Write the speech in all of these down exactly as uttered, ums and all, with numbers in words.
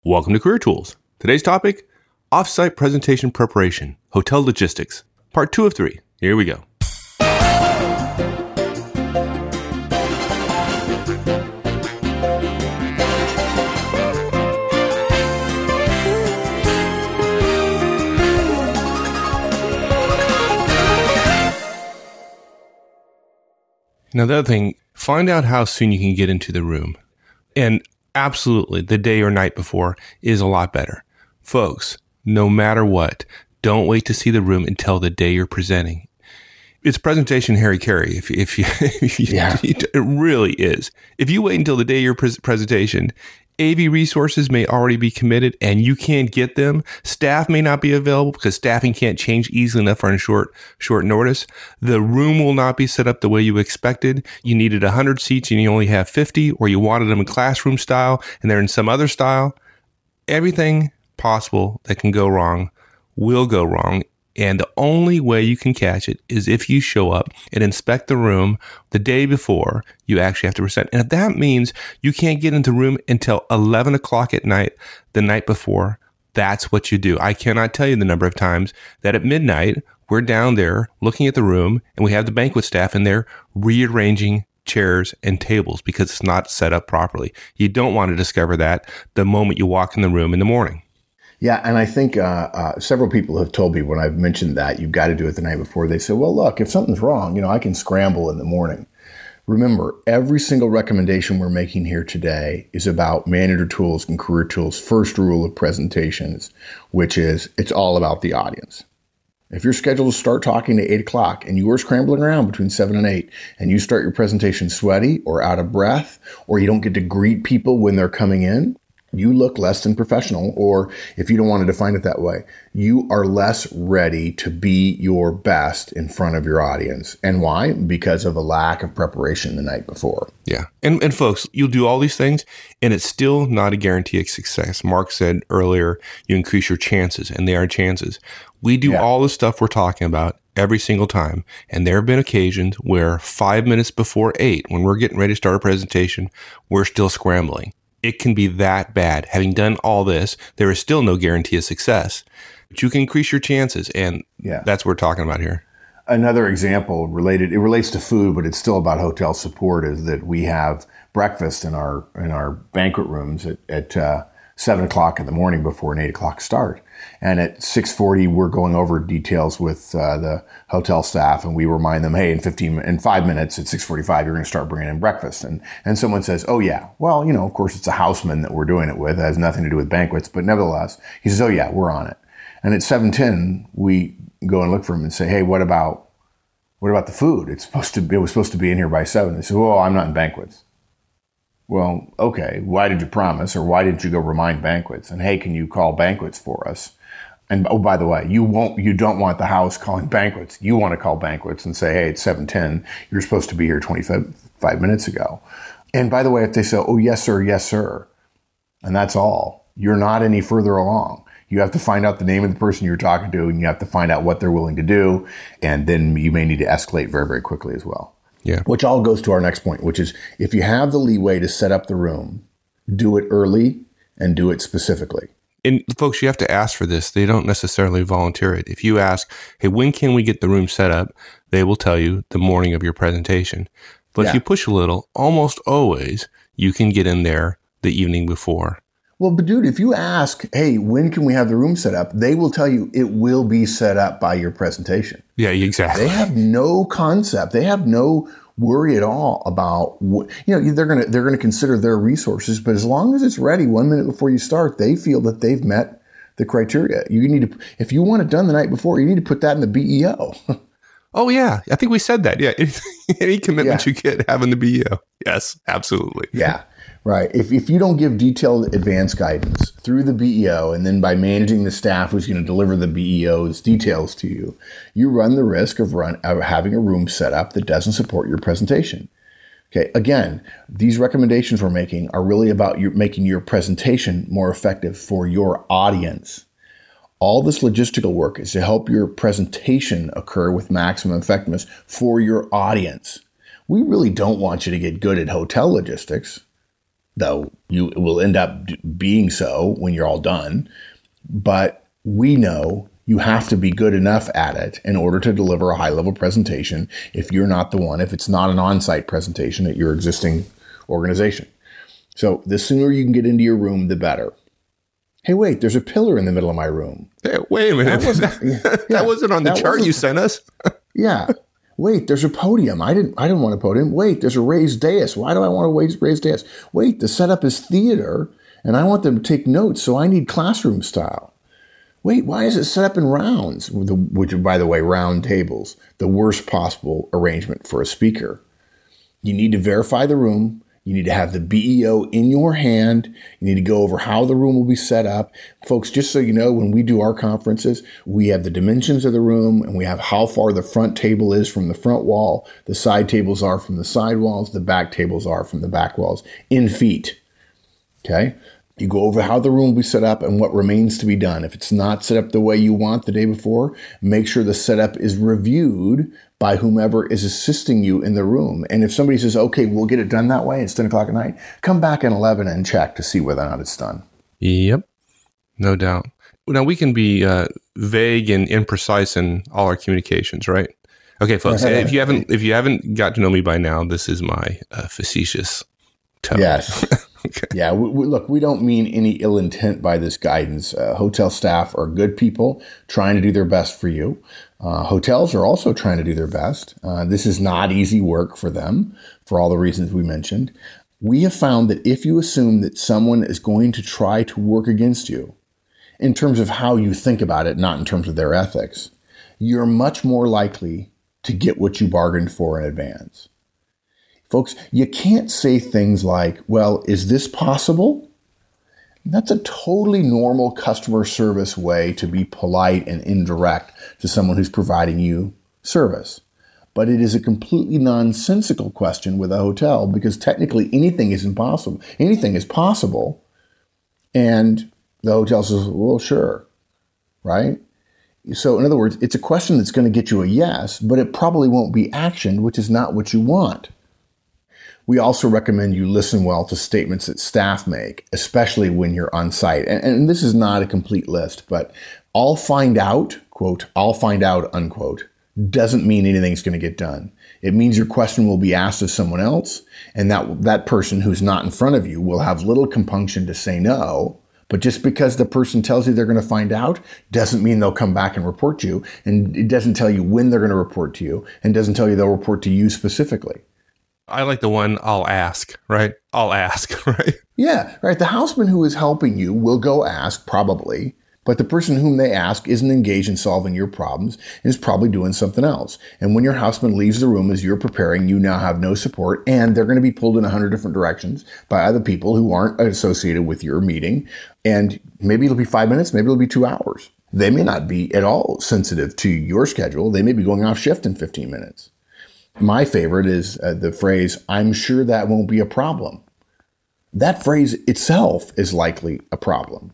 Welcome to Career Tools. Today's topic, Off-Site Presentation Preparation, Hotel Logistics, Part two of three. Here we go. Now, the other thing, find out how soon you can get into the room. And absolutely, the day or night before is a lot better. Folks, no matter what, don't wait to see the room until the day you're presenting. It's presentation Harry Carey. If, if you, if you yeah. it really is. If you wait until the day of your pre- presentation, A V resources may already be committed and you can't get them. Staff may not be available because staffing can't change easily enough on short, short notice. The room will not be set up the way you expected. You needed one hundred seats and you only have fifty, or you wanted them in classroom style and they're in some other style. Everything possible that can go wrong will go wrong. And the only way you can catch it is if you show up and inspect the room the day before you actually have to present. And if that means you can't get into the room until eleven o'clock at night, the night before, that's what you do. I cannot tell you the number of times that at midnight, we're down there looking at the room and we have the banquet staff in there rearranging chairs and tables because it's not set up properly. You don't want to discover that the moment you walk in the room in the morning. Yeah, and I think uh, uh, several people have told me when I've mentioned that you've got to do it the night before, they say, well, look, if something's wrong, you know, I can scramble in the morning. Remember, every single recommendation we're making here today is about Manager Tools and Career Tools' first rule of presentations, which is it's all about the audience. If you're scheduled to start talking at eight o'clock and you are scrambling around between seven and eight and you start your presentation sweaty or out of breath, or you don't get to greet people when they're coming in, you look less than professional, or if you don't want to define it that way, you are less ready to be your best in front of your audience. And why? Because of a lack of preparation the night before. Yeah. And, and folks, you'll do all these things and it's still not a guarantee of success. Mark said earlier, you increase your chances, and they are chances. We do yeah. all the stuff we're talking about every single time. And there have been occasions where five minutes before eight, when we're getting ready to start a presentation, we're still scrambling. It can be that bad. Having done all this, there is still no guarantee of success. But you can increase your chances, and yeah. that's what we're talking about here. Another example related, it relates to food, but it's still about hotel support, is that we have breakfast in our in our banquet rooms at, at uh, seven o'clock in the morning before an eight o'clock start. And at six forty, we're going over details with uh, the hotel staff, and we remind them, hey, in fifteen, in five minutes at six forty-five, you're going to start bringing in breakfast. And and someone says, oh, yeah, well, you know, of course, it's a houseman that we're doing it with. It has nothing to do with banquets. But nevertheless, he says, oh, yeah, we're on it. And at seven ten, we go and look for him and say, hey, what about what about the food? It's supposed to be, it was supposed to be in here by seven. They say, well, I'm not in banquets. Well, okay, why did you promise, or why didn't you go remind banquets? And hey, can you call banquets for us? And oh, by the way, you won't, you don't want the house calling banquets. You want to call banquets and say, hey, it's seven ten. You're supposed to be here twenty-five minutes ago. And by the way, if they say, oh, yes, sir, yes, sir, and that's all, you're not any further along. You have to find out the name of the person you're talking to, and you have to find out what they're willing to do. And then you may need to escalate very, very quickly as well. Yeah. Which all goes to our next point, which is if you have the leeway to set up the room, do it early and do it specifically. And folks, you have to ask for this. They don't necessarily volunteer it. If you ask, hey, when can we get the room set up? They will tell you the morning of your presentation. But yeah. if you push a little, almost always you can get in there the evening before. Well, but dude, if you ask, hey, when can we have the room set up? They will tell you it will be set up by your presentation. Yeah, exactly. They have no concept. They have no worry at all about, you know, they're going to, they're going to consider their resources, but as long as it's ready one minute before you start, they feel that they've met the criteria. You need to, if you want it done the night before, you need to put that in the B E O. Oh yeah. I think we said that. Yeah. Any commitment yeah. you get having the B E O. Yes, absolutely. Yeah. Right. If if you don't give detailed advance guidance through the B E O, and then by managing the staff who's going to deliver the B E O's details to you, you run the risk of run of having a room set up that doesn't support your presentation. Okay. Again, these recommendations we're making are really about your making your presentation more effective for your audience. All this logistical work is to help your presentation occur with maximum effectiveness for your audience. We really don't want you to get good at hotel logistics. though you will end up being so when you're all done. But we know you have to be good enough at it in order to deliver a high-level presentation if you're not the one, if it's not an on-site presentation at your existing organization. So the sooner you can get into your room, the better. Hey, wait, there's a pillar in the middle of my room. Hey, wait a minute. That wasn't, yeah, that wasn't on the chart you sent us. Yeah. Wait, there's a podium. I didn't I didn't want a podium. Wait, there's a raised dais. Why do I want a raised dais? Wait, the setup is theater, and I want them to take notes, so I need classroom style. Wait, why is it set up in rounds? Which are, by the way, round tables, the worst possible arrangement for a speaker. You need to verify the room. You need to have the B E O in your hand. You need to go over how the room will be set up. Folks, just so you know, when we do our conferences, we have the dimensions of the room and we have how far the front table is from the front wall, the side tables are from the side walls, the back tables are from the back walls in feet. Okay? You go over how the room will be set up and what remains to be done. If it's not set up the way you want the day before, make sure the setup is reviewed by whomever is assisting you in the room. And if somebody says, okay, we'll get it done that way, it's ten o'clock at night, come back at eleven and check to see whether or not it's done. Yep, no doubt. Now, we can be uh, vague and imprecise in all our communications, right? Okay, folks, if you haven't if you haven't got to know me by now, this is my uh, facetious tone. Yes. Okay. Yeah, we, we, look, we don't mean any ill intent by this guidance. Uh, hotel staff are good people trying to do their best for you. Uh, hotels are also trying to do their best. Uh, this is not easy work for them for all the reasons we mentioned. We have found that if you assume that someone is going to try to work against you in terms of how you think about it, not in terms of their ethics, you're much more likely to get what you bargained for in advance. Folks, you can't say things like, well, is this possible? That's a totally normal customer service way to be polite and indirect to someone who's providing you service. But it is a completely nonsensical question with a hotel because technically anything is impossible. Anything is possible. And the hotel says, well, sure, right? So in other words, it's a question that's going to get you a yes, but it probably won't be actioned, which is not what you want. We also recommend you listen well to statements that staff make, especially when you're on site. And, and this is not a complete list, but I'll find out, quote, I'll find out, unquote, doesn't mean anything's going to get done. It means your question will be asked of someone else, and that, that person who's not in front of you will have little compunction to say no. But just because the person tells you they're going to find out doesn't mean they'll come back and report to you. And it doesn't tell you when they're going to report to you and doesn't tell you they'll report to you specifically. I like the one, I'll ask, right? I'll ask, right? Yeah, right. The houseman who is helping you will go ask, probably, but the person whom they ask isn't engaged in solving your problems and is probably doing something else. And when your houseman leaves the room as you're preparing, you now have no support, and they're going to be pulled in a hundred different directions by other people who aren't associated with your meeting. And maybe it'll be five minutes, maybe it'll be two hours. They may not be at all sensitive to your schedule. They may be going off shift in fifteen minutes. My favorite is uh, the phrase, I'm sure that won't be a problem. That phrase itself is likely a problem.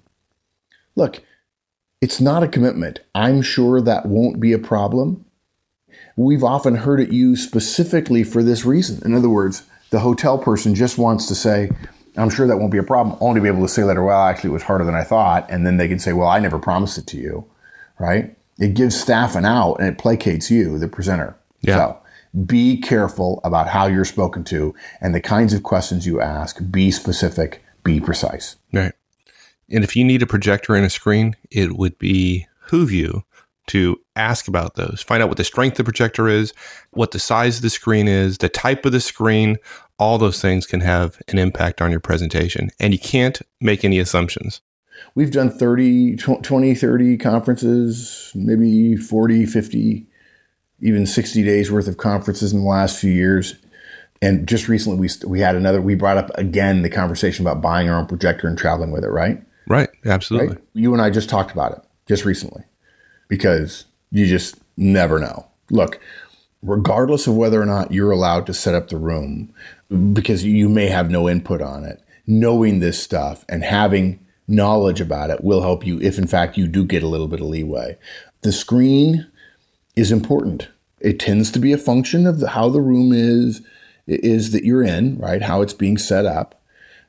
Look, it's not a commitment. I'm sure that won't be a problem. We've often heard it used specifically for this reason. In other words, the hotel person just wants to say, I'm sure that won't be a problem, only to be able to say later, well, actually it was harder than I thought. And then they can say, well, I never promised it to you, right? It gives staff an out and it placates you, the presenter. Yeah. So, be careful about how you're spoken to and the kinds of questions you ask. Be specific, be precise. Right. And if you need a projector and a screen, it would behoove you to ask about those. Find out what the strength of the projector is, what the size of the screen is, the type of the screen. All those things can have an impact on your presentation. And you can't make any assumptions. We've done thirty, twenty, thirty conferences, maybe forty, fifty even sixty days worth of conferences in the last few years. And just recently we we had another, we brought up again the conversation about buying our own projector and traveling with it, right? Right. Absolutely. Right? You and I just talked about it just recently because you just never know. Look, regardless of whether or not you're allowed to set up the room, because you may have no input on it, knowing this stuff and having knowledge about it will help you if in fact you do get a little bit of leeway. The screen is important. It tends to be a function of the, how the room is, is that you're in, right? How it's being set up.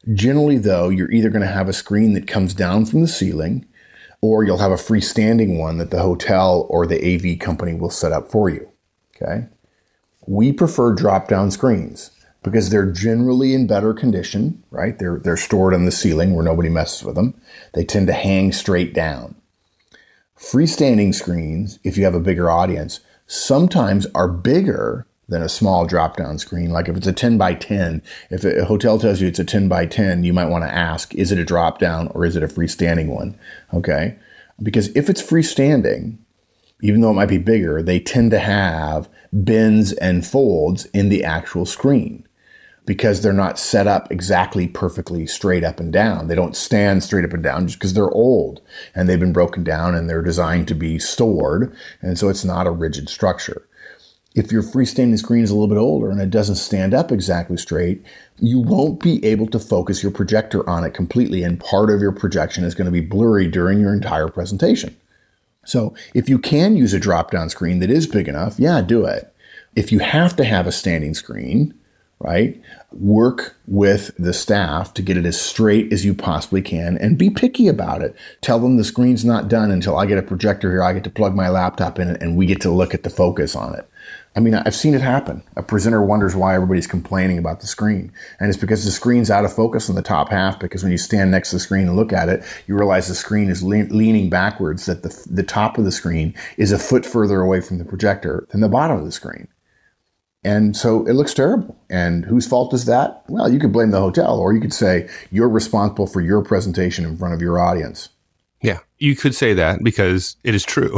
Generally, though, you're either going to have a screen that comes down from the ceiling, or you'll have a freestanding one that the hotel or the A V company will set up for you. Okay? We prefer drop-down screens because they're generally in better condition, right? They're, they're stored on the ceiling where nobody messes with them. They tend to hang straight down. Freestanding screens, if you have a bigger audience, sometimes are bigger than a small drop-down screen. Like if it's a ten by ten, if a hotel tells you it's a ten by ten, you might want to ask, is it a drop-down or is it a freestanding one? Okay? Because if it's freestanding, even though it might be bigger, they tend to have bends and folds in the actual screen because they're not set up exactly perfectly straight up and down. They don't stand straight up and down just because they're old and they've been broken down and they're designed to be stored. And so it's not a rigid structure. If your freestanding screen is a little bit older and it doesn't stand up exactly straight, you won't be able to focus your projector on it completely, and part of your projection is going to be blurry during your entire presentation. So if you can use a drop-down screen that is big enough, yeah, do it. If you have to have a standing screen, right, work with the staff to get it as straight as you possibly can and be picky about it. Tell them the screen's not done until I get a projector here. I get to plug my laptop in it and we get to look at the focus on it. I mean, I've seen it happen. A presenter wonders why everybody's complaining about the screen. And it's because the screen's out of focus in the top half, because when you stand next to the screen and look at it, you realize the screen is le- leaning backwards, that the, the top of the screen is a foot further away from the projector than the bottom of the screen. And so it looks terrible. And whose fault is that? Well, you could blame the hotel, or you could say you're responsible for your presentation in front of your audience. Yeah, you could say that because it is true.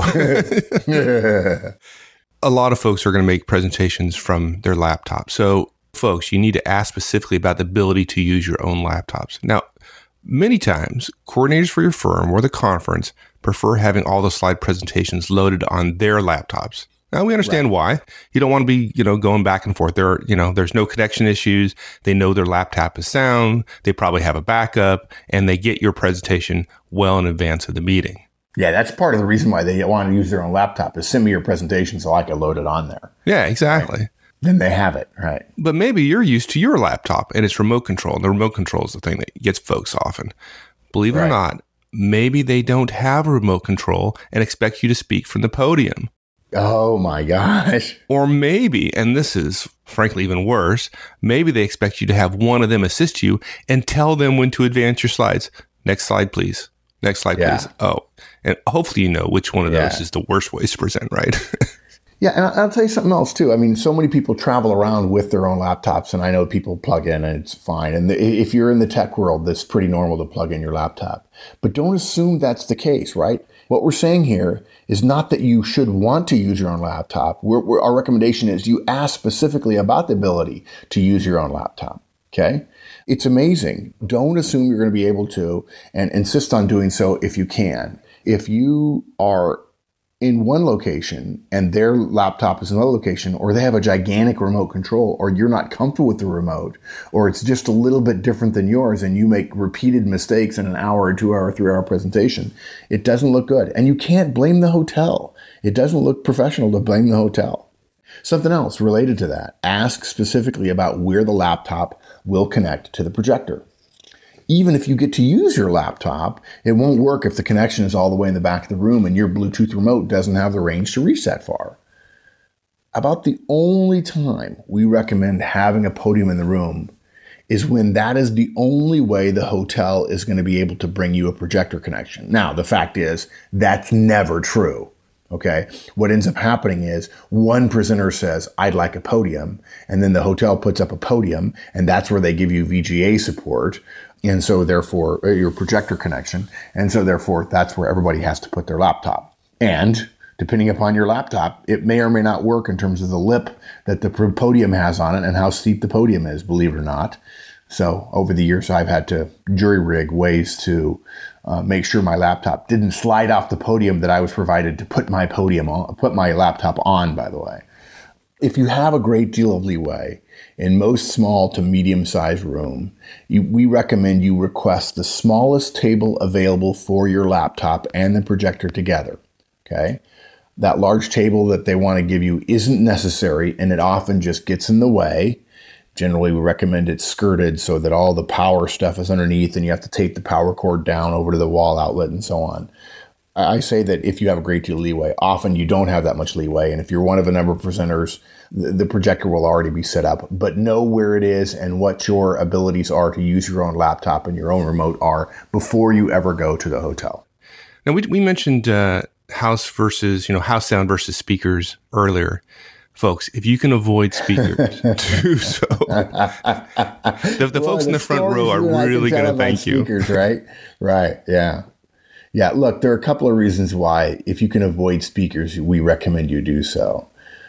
A lot of folks are going to make presentations from their laptop. So, folks, you need to ask specifically about the ability to use your own laptops. Now, many times, coordinators for your firm or the conference prefer having all the slide presentations loaded on their laptops. Now, we understand right. why. You don't want to be, you know, going back and forth. There are, you know, there's no connection issues. They know their laptop is sound. They probably have a backup, and they get your presentation well in advance of the meeting. Yeah, that's part of the reason why they want to use their own laptop, is send me your presentation so I can load it on there. Yeah, exactly. Right? Then they have it, right? But maybe you're used to your laptop and it's remote control. And the remote control is the thing that gets folks often. Believe it right. or not, maybe they don't have a remote control and expect you to speak from the podium. Oh my gosh. Or maybe, and this is frankly even worse, maybe they expect you to have one of them assist you and tell them when to advance your slides. Next slide, please. Next slide, yeah. please. Oh, and hopefully you know which one of those yeah. is the worst ways to present, right? Yeah, and I'll tell you something else too. I mean, so many people travel around with their own laptops, and I know people plug in and it's fine. And the, if you're in the tech world, that's pretty normal to plug in your laptop. But don't assume that's the case, right? What we're saying here is not that you should want to use your own laptop. We're, we're, our recommendation is you ask specifically about the ability to use your own laptop, okay? It's amazing. Don't assume you're going to be able to, and insist on doing so if you can. If you are in one location and their laptop is in another location, or they have a gigantic remote control, or you're not comfortable with the remote, or it's just a little bit different than yours and you make repeated mistakes in an hour or two hour, three hour presentation, it doesn't look good. And you can't blame the hotel. It doesn't look professional to blame the hotel. Something else related to that, ask specifically about where the laptop will connect to the projector. Even if you get to use your laptop, it won't work if the connection is all the way in the back of the room and your Bluetooth remote doesn't have the range to reach that far. About the only time we recommend having a podium in the room is when that is the only way the hotel is going to be able to bring you a projector connection. Now, the fact is, that's never true. Okay. What ends up happening is one presenter says, I'd like a podium. And then the hotel puts up a podium, and that's where they give you V G A support. And so therefore your projector connection. And so therefore that's where everybody has to put their laptop. And depending upon your laptop, it may or may not work in terms of the lip that the podium has on it and how steep the podium is, believe it or not. So over the years, I've had to jury rig ways to uh, make sure my laptop didn't slide off the podium that I was provided to put my podium on, put my laptop on, by the way. If you have a great deal of leeway in most small to medium-sized room, you, we recommend you request the smallest table available for your laptop and the projector together, okay? That large table that they want to give you isn't necessary, and it often just gets in the way. Generally, we recommend it skirted so that all the power stuff is underneath and you have to tape the power cord down over to the wall outlet and so on. I say that if you have a great deal of leeway, often you don't have that much leeway. And if you're one of a number of presenters, the, the projector will already be set up. But know where it is and what your abilities are to use your own laptop and your own remote are before you ever go to the hotel. Now, we, we mentioned uh, house versus, you know, house sound versus speakers earlier. Folks, if you can avoid speakers, do so. The, the well, folks the in the front row are really going to thank you. Speakers, right? Right. Yeah. Yeah, look, there are a couple of reasons why, if you can avoid speakers, we recommend you do so.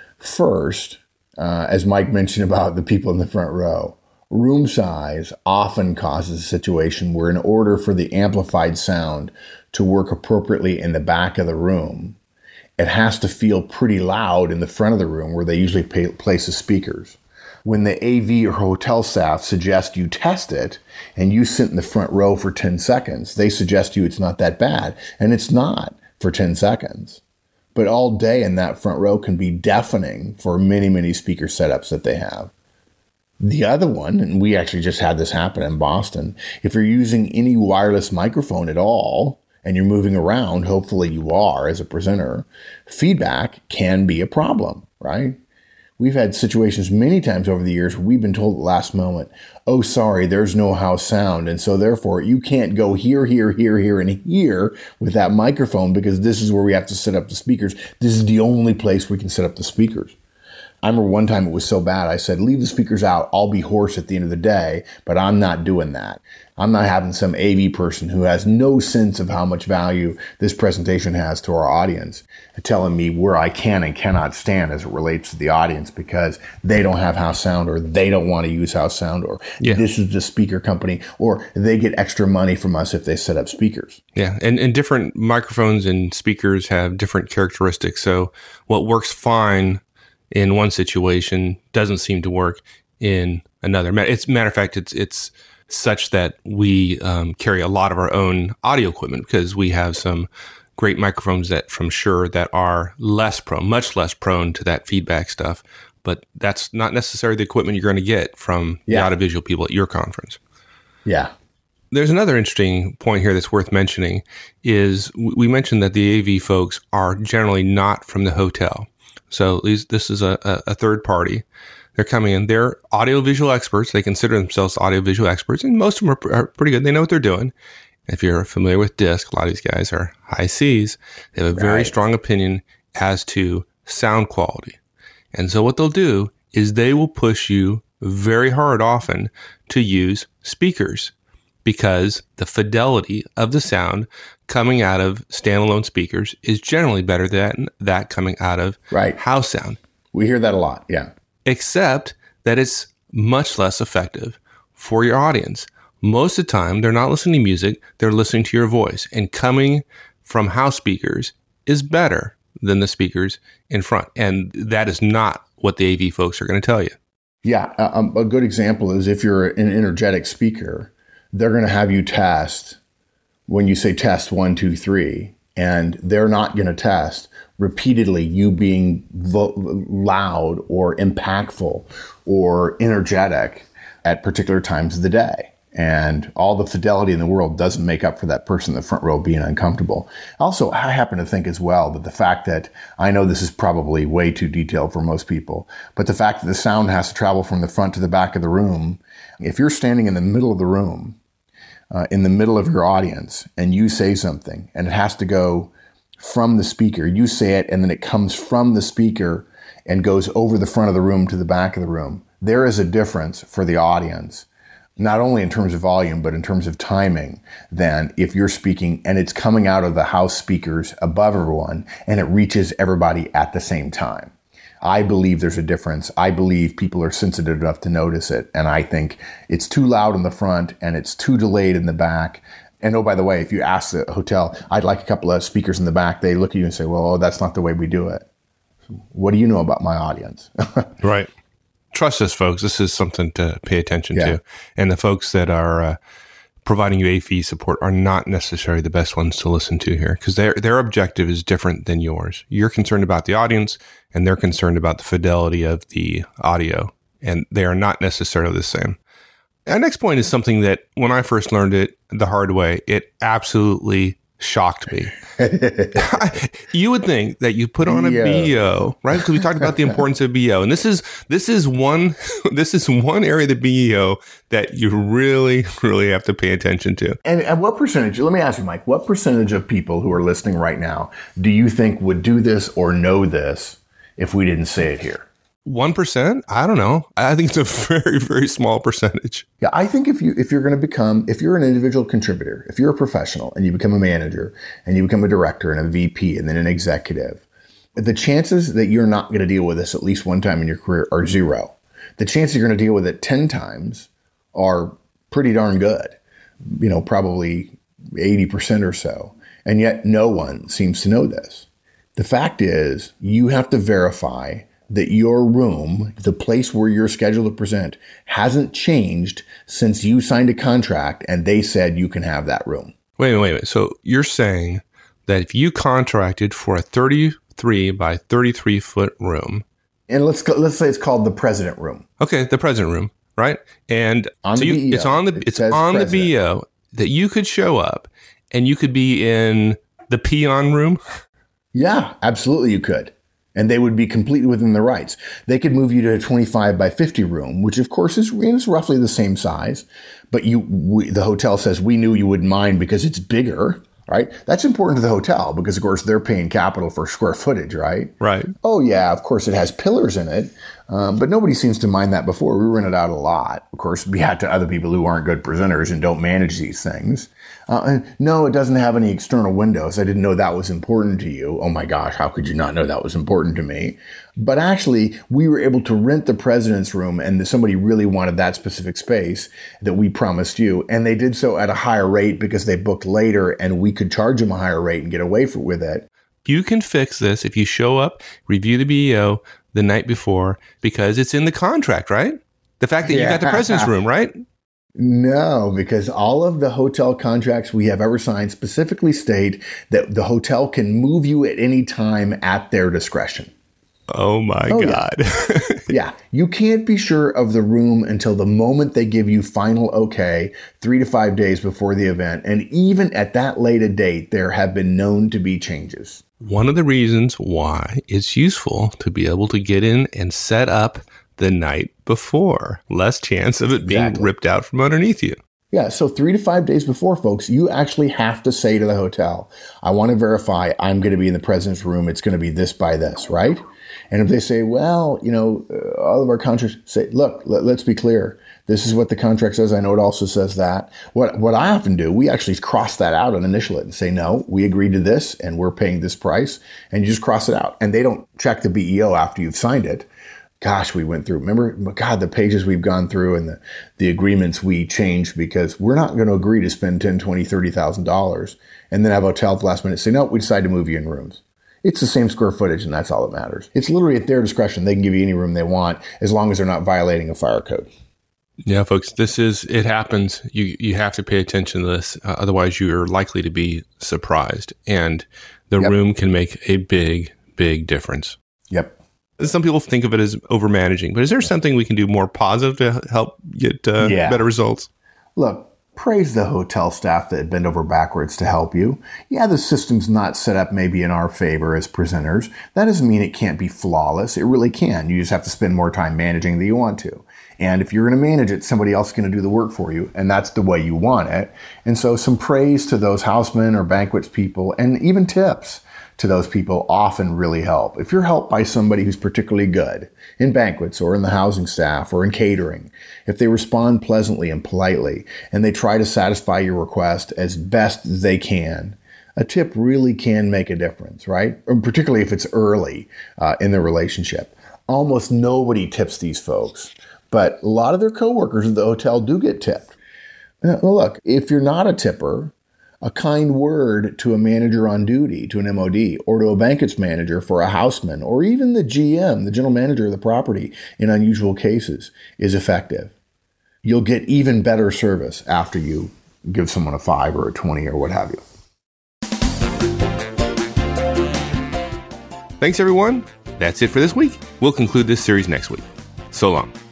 First, uh, as Mike mentioned about the people in the front row, room size often causes a situation where in order for the amplified sound to work appropriately in the back of the room, it has to feel pretty loud in the front of the room where they usually pay, place the speakers. When the A V or hotel staff suggest you test it and you sit in the front row for ten seconds, they suggest to you it's not that bad. And it's not for ten seconds. But all day in that front row can be deafening for many, many speaker setups that they have. The other one, and we actually just had this happen in Boston, if you're using any wireless microphone at all and you're moving around, hopefully you are as a presenter, feedback can be a problem, right? We've had situations many times over the years where we've been told at the last moment, oh, sorry, there's no house sound. And so therefore you can't go here, here, here, here, and here with that microphone because this is where we have to set up the speakers. This is the only place we can set up the speakers. I remember one time it was so bad, I said, leave the speakers out. I'll be hoarse at the end of the day, but I'm not doing that. I'm not having some A V person who has no sense of how much value this presentation has to our audience telling me where I can and cannot stand as it relates to the audience because they don't have house sound or they don't want to use house sound or yeah. This is the speaker company or they get extra money from us if they set up speakers. Yeah, and, and different microphones and speakers have different characteristics. So what works fine in one situation doesn't seem to work in another. It's matter of fact, it's it's such that we um, carry a lot of our own audio equipment because we have some great microphones that from Shure that are less prone, much less prone to that feedback stuff. But that's not necessarily the equipment you're going to get from yeah. the audiovisual people at your conference. Yeah. There's another interesting point here that's worth mentioning is we mentioned that the A V folks are generally not from the hotel. So these, this is a, a third party. They're coming in. They're audiovisual experts. They consider themselves audiovisual experts, and most of them are, are pretty good. They know what they're doing. If you're familiar with DISC, a lot of these guys are high Cs. They have a very right. strong opinion as to sound quality. And so what they'll do is they will push you very hard often to use speakers because the fidelity of the sound coming out of standalone speakers is generally better than that coming out of right. house sound. We hear that a lot, yeah. Except that it's much less effective for your audience. Most of the time, they're not listening to music, they're listening to your voice. And coming from house speakers is better than the speakers in front. And that is not what the A V folks are going to tell you. Yeah, um, a good example is if you're an energetic speaker, they're going to have you test when you say test one, two, three, and they're not going to test repeatedly you being vo- loud or impactful or energetic at particular times of the day. And all the fidelity in the world doesn't make up for that person in the front row being uncomfortable. Also, I happen to think as well that the fact that, I know this is probably way too detailed for most people, but the fact that the sound has to travel from the front to the back of the room, if you're standing in the middle of the room, uh, in the middle of your audience, and you say something, and it has to go from the speaker, you say it, and then it comes from the speaker and goes over the front of the room to the back of the room, there is a difference for the audience. Not only in terms of volume, but in terms of timing, than if you're speaking and it's coming out of the house speakers above everyone and it reaches everybody at the same time. I believe there's a difference. I believe people are sensitive enough to notice it. And I think it's too loud in the front and it's too delayed in the back. And oh, by the way, if you ask the hotel, I'd like a couple of speakers in the back, they look at you and say, well, oh, that's not the way we do it. What do you know about my audience? Right. Trust us, folks. This is something to pay attention yeah. to. And the folks that are uh, providing you A V support are not necessarily the best ones to listen to here because their their objective is different than yours. You're concerned about the audience, and they're concerned about the fidelity of the audio and they are not necessarily the same. Our next point is something that when I first learned it the hard way, it absolutely shocked me. You would think that you put on a yeah. B O, right? Because we talked about the importance of B O, and this is this is one this is one area of the B O that you really, really have to pay attention to. And, and what percentage? Let me ask you, Mike. What percentage of people who are listening right now do you think would do this or know this if we didn't say it here? One percent? I don't know. I think it's a very, very small percentage. Yeah, I think if you if you're going to become if you're an individual contributor, if you're a professional and you become a manager and you become a director and a V P and then an executive, the chances that you're not going to deal with this at least one time in your career are zero. The chances you're going to deal with it ten times are pretty darn good. You know, probably eighty percent or so. And yet no one seems to know this. The fact is, you have to verify that your room, the place where you're scheduled to present, hasn't changed since you signed a contract and they said you can have that room. Wait, wait, wait. So you're saying that if you contracted for a thirty-three by thirty-three foot room, and let's go, let's say it's called the president room. Okay, the president room, right? And on so the you, B O, it's on the it it's on president. the B O that you could show up and you could be in the peon room. Yeah, absolutely, you could. And they would be completely within their rights. They could move you to a twenty-five by fifty room, which of course is, is roughly the same size. But you, we, the hotel says, we knew you wouldn't mind because it's bigger, right? That's important to the hotel because, of course, they're paying capital for square footage, right? Right. Oh, yeah, of course, it has pillars in it. Um, but nobody seems to mind that before. We rent it out a lot. Of course, we had to other people who aren't good presenters and don't manage these things. Uh, and no, it doesn't have any external windows. I didn't know that was important to you. Oh my gosh, how could you not know that was important to me? But actually, we were able to rent the president's room, and somebody really wanted that specific space that we promised you. And they did so at a higher rate because they booked later, and we could charge them a higher rate and get away for, with it. You can fix this if you show up, review the B O the night before, because it's in the contract, right? The fact that yeah. you got the president's room, right? No, because all of the hotel contracts we have ever signed specifically state that the hotel can move you at any time at their discretion. Oh my oh, God. Yeah. yeah. You can't be sure of the room until the moment they give you final okay, three to five days before the event. And even at that late a date, there have been known to be changes. One of the reasons why it's useful to be able to get in and set up the night before. Less chance of it being exactly. ripped out from underneath you. Yeah, so three to five days before, folks, you actually have to say to the hotel, I want to verify I'm going to be in the president's room. It's going to be this by this, right? And if they say, well, you know, uh, all of our contracts say, look, let, let's be clear. This is what the contract says. I know it also says that. What what I often do, we actually cross that out and initial it and say, no, we agreed to this and we're paying this price. And you just cross it out. And they don't check the B E O after you've signed it. Gosh, we went through, remember, God, the pages we've gone through and the, the agreements we changed because we're not going to agree to spend ten thousand dollars, twenty thousand dollars, thirty thousand dollars and then have a hotel at the last minute say, no, we decided to move you in rooms. It's the same square footage and that's all that matters. It's literally at their discretion. They can give you any room they want as long as they're not violating a fire code. Yeah, folks, this is, it happens. You you have to pay attention to this. Uh, otherwise, you're likely to be surprised. And the yep. room can make a big, big difference. Yep. Some people think of it as overmanaging, but is there something we can do more positive to help get uh, yeah. better results? Look, praise the hotel staff that bend over backwards to help you. Yeah, the system's not set up maybe in our favor as presenters. That doesn't mean it can't be flawless. It really can. You just have to spend more time managing than you want to. And if you're going to manage it, somebody else is going to do the work for you, and that's the way you want it. And so some praise to those housemen or banquets people, and even tips to those people often really help. If you're helped by somebody who's particularly good in banquets or in the housing staff or in catering, if they respond pleasantly and politely and they try to satisfy your request as best they can, a tip really can make a difference, right? And particularly if it's early uh, in the relationship. Almost nobody tips these folks, but a lot of their coworkers at the hotel do get tipped. Now, look, if you're not a tipper, a kind word to a manager on duty, to an M O D, or to a banquets manager for a houseman, or even the G M, the general manager of the property in unusual cases, is effective. You'll get even better service after you give someone a five or a twenty or what have you. Thanks, everyone. That's it for this week. We'll conclude this series next week. So long.